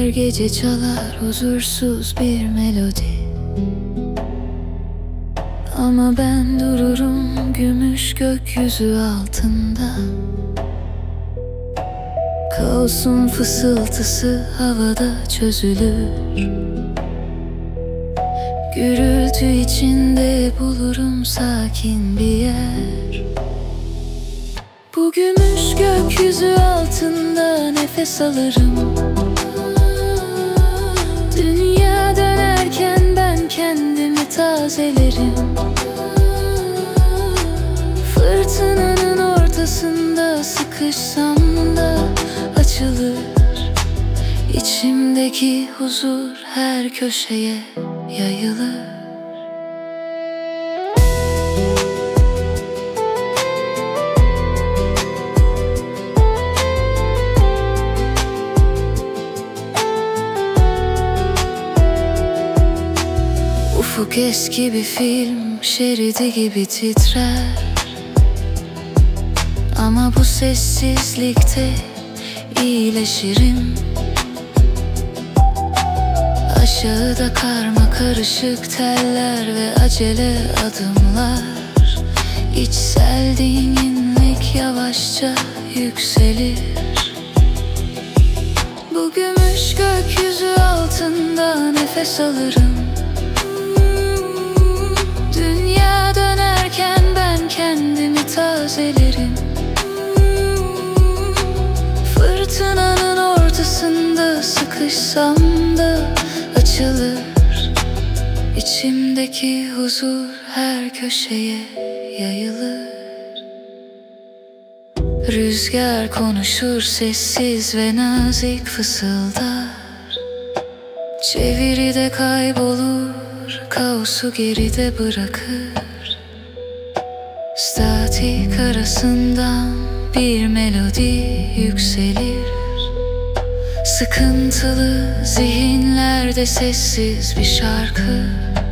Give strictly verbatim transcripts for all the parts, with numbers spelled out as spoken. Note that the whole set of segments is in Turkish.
Her gece çalar huzursuz bir melodi, ama ben dururum gümüş gökyüzü altında. Kaosun fısıltısı havada çözülür. Gürültü içinde bulurum sakin bir yer. Bu gümüş gökyüzü altında nefes alırım. Dünya dönerken ben kendimi tazelerim. Fırtınanın ortasında sıkışsam da açılır. İçimdeki huzur her köşeye yayılır. Ufuk eski bir film şeridi gibi titrer, ama bu sessizlikte iyileşirim. Aşağıda karma karışık teller ve acele adımlar. İçsel dinginlik yavaşça yükselir. Bu gümüş gökyüzü altında nefes alırım. Dünya dönerken ben kendimi tazelerim. Fırtınanın ortasında sıkışsam da açılır. İçimdeki huzur her köşeye yayılır. Rüzgar konuşur sessiz ve nazik fısıldar. Çeviride kaybolur, kaosu geride bırakır. Statik arasından bir melodi yükselir. Sıkıntılı zihinlerde sessiz bir şarkı.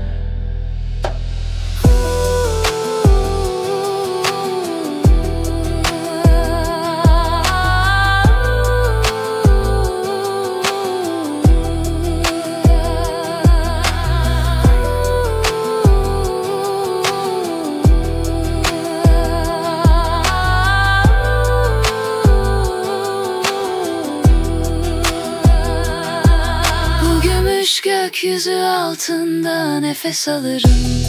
Gökyüzü altında nefes alırım.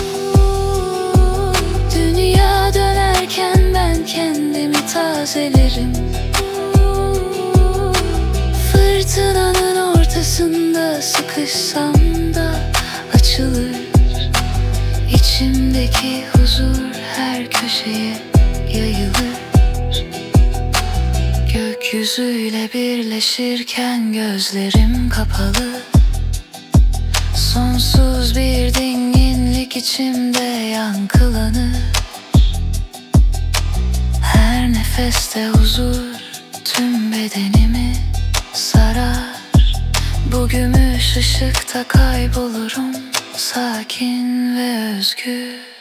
Dünya dönerken ben kendimi tazelerim. Fırtınanın ortasında sıkışsam da açılır. İçimdeki huzur her köşeye yayılır. Gökyüzüyle birleşirken gözlerim kapalı. Sonsuz bir dinginlik içimde yankılanır. Her nefeste huzur tüm bedenimi sarar. Bu gümüş ışıkta kaybolurum, sakin ve özgür.